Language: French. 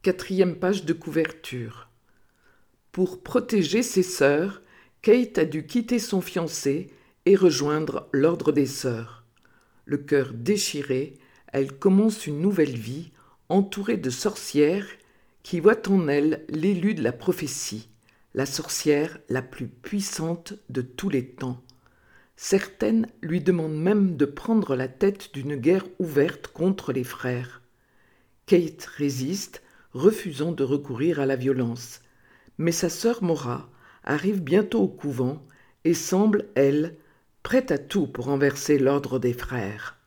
Quatrième page de couverture. Pour protéger ses sœurs, Kate a dû quitter son fiancé et rejoindre l'ordre des sœurs. Le cœur déchiré, elle commence une nouvelle vie, entourée de sorcières qui voient en elle l'élu de la prophétie, la sorcière la plus puissante de tous les temps. Certaines lui demandent même de prendre la tête d'une guerre ouverte contre les frères. Kate résiste, refusant de recourir à la violence. Mais sa sœur Maura arrive bientôt au couvent et semble, elle, prête à tout pour renverser l'ordre des frères.